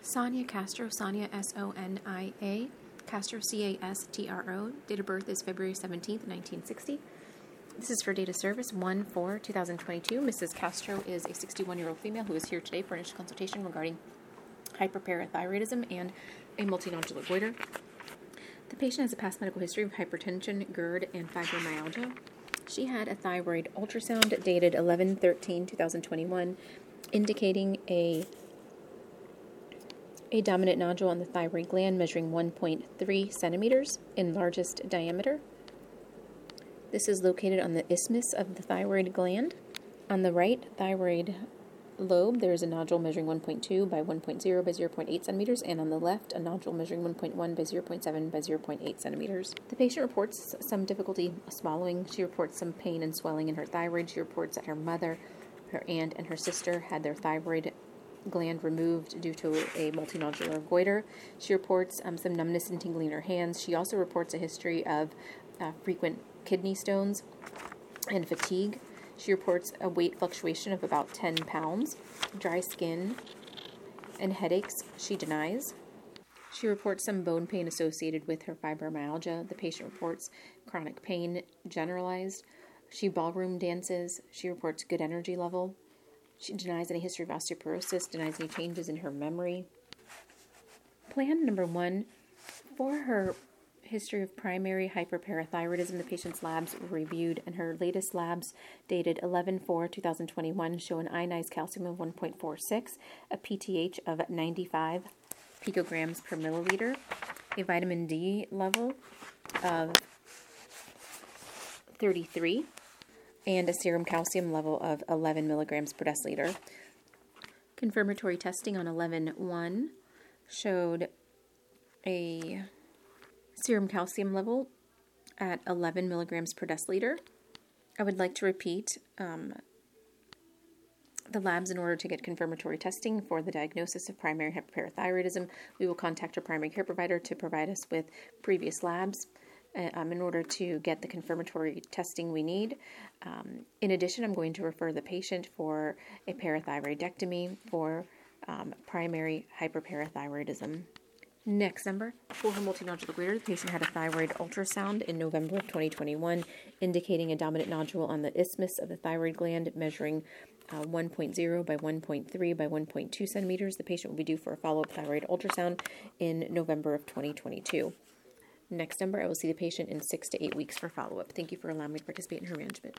Sonia Castro, Sonia Sonia, Castro Castro. Date of birth is February 17th, 1960. This is for date of service 1/4/2022. Mrs. Castro is a 61-year-old female who is here today for initial consultation regarding hyperparathyroidism and a multinodular goiter. The patient has a past medical history of hypertension, GERD, and fibromyalgia. She had a thyroid ultrasound dated 11/13/2021, indicating a dominant nodule on the thyroid gland measuring 1.3 centimeters in largest diameter. This is located on the isthmus of the thyroid gland. On the right thyroid lobe, there is a nodule measuring 1.2 by 1.0 by 0.8 centimeters, and on the left, a nodule measuring 1.1 by 0.7 by 0.8 centimeters. The patient reports some difficulty swallowing. She reports some pain and swelling in her thyroid. She reports that her mother, her aunt, and her sister had their thyroid gland removed due to a multinodular goiter. She reports some numbness and tingling in her hands. She also reports a history of frequent kidney stones and fatigue. She reports a weight fluctuation of about 10 pounds, dry skin, and headaches. She denies. She reports some bone pain associated with her fibromyalgia. The patient reports chronic pain, generalized. She ballroom dances. She reports good energy level. She denies any history of osteoporosis, denies any changes in her memory. Plan number 1, for her history of primary hyperparathyroidism, the patient's labs were reviewed, and her latest labs dated 11/4/2021 show an ionized calcium of 1.46, a PTH of 95 picograms per milliliter, a vitamin D level of 33, and a serum calcium level of 11 milligrams per deciliter. Confirmatory testing on 11/1 showed a serum calcium level at 11 milligrams per deciliter. I would like to repeat the labs in order to get confirmatory testing for the diagnosis of primary hyperparathyroidism. We will contact our primary care provider to provide us with previous labs in order to get the confirmatory testing we need. In addition, I'm going to refer the patient for a parathyroidectomy for primary hyperparathyroidism. Next number, for her multinodular goiter, the patient had a thyroid ultrasound in November of 2021, indicating a dominant nodule on the isthmus of the thyroid gland measuring 1.0 by 1.3 by 1.2 centimeters. The patient will be due for a follow-up thyroid ultrasound in November of 2022. Next number, I will see the patient in 6 to 8 weeks for follow-up. Thank you for allowing me to participate in her management.